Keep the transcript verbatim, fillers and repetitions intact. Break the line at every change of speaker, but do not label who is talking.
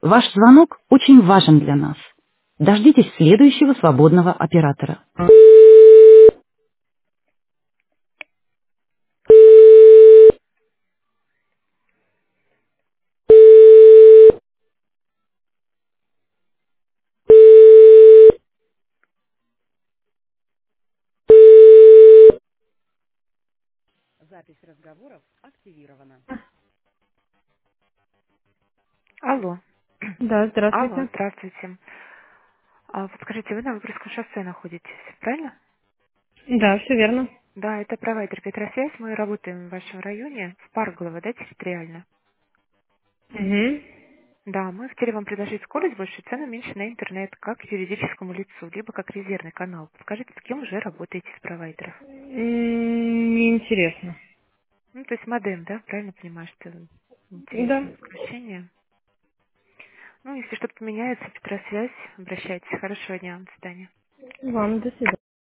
Ваш звонок очень важен для нас. Дождитесь следующего свободного оператора. Запись разговоров активирована.
Алло.
Да,
Алло,
здравствуйте.
здравствуйте. А, вот скажите, вы на Выборгском шоссе находитесь, правильно?
Да, все верно.
Да, это провайдер Петросвязь. Мы работаем в вашем районе, в Парглово, да, территориально?
Угу.
Да, мы хотели вам предложить скорость, большую цену, меньше на интернет, как юридическому лицу, либо как резервный канал. Скажите, с кем уже работаете из провайдеров?
Неинтересно.
Ну, то есть модем, да, правильно понимаю, что
Да,
интересное исключение? Ну, если что-то поменяется, Петросвязь, обращайтесь. Хорошего дня, до свидания.
вам до свидания.